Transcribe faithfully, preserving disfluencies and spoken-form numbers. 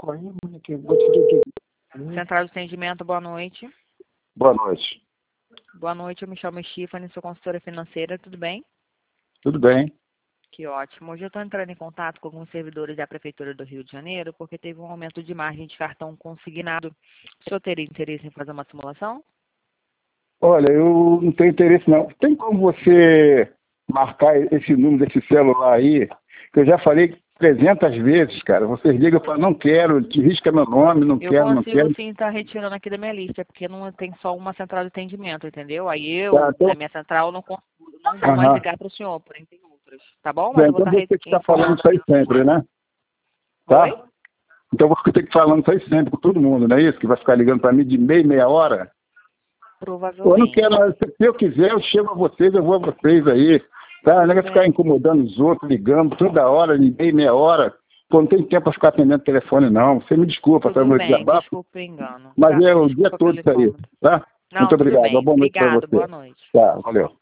cinco aí, Monique. Vou te dizer. Central de Atendimento, boa noite. Boa noite. Boa noite, eu me chamo Stephanie, sou consultora financeira, tudo bem? Tudo bem. Que ótimo. Hoje eu estou entrando em contato com alguns servidores da Prefeitura do Rio de Janeiro, porque teve um aumento de margem de cartão consignado. O senhor teria interesse em fazer uma simulação? Olha, eu não tenho interesse não. Tem como você marcar esse número desse celular aí? Que eu já falei trezentas vezes, cara. Vocês ligam e falam, não quero, te risca meu nome, não Eu quero, não consigo quero. sim estar retirando aqui da minha lista, porque não tem só uma central de atendimento, entendeu? Aí eu, Tá, então... na minha central, não, consigo, não vou Aham. mais ligar para o senhor, porém tem outras, tá bom? Mas Bem, eu vou então estar você que está informando. falando isso aí sempre, né? Tá? Oi? Então você tem que falar isso aí sempre com todo mundo, não é isso? Que vai ficar ligando para mim de meia, meia hora? Eu não Provavelmente. quero, se eu quiser, eu chego a vocês, eu vou a vocês aí. Tá? Não vai ficar incomodando os outros, ligando toda hora, meia, meia hora. Pô, não tem tempo para ficar atendendo telefone, não. Você me desculpa, tá? Tudo Meu bem, desabafo. desculpa o engano. Mas Tá, é o dia desculpa todo pelo isso aí, incômodo. tá? Não, Muito tudo obrigado. Uma bem. boa noite para Obrigado, você. boa noite. Tá, valeu.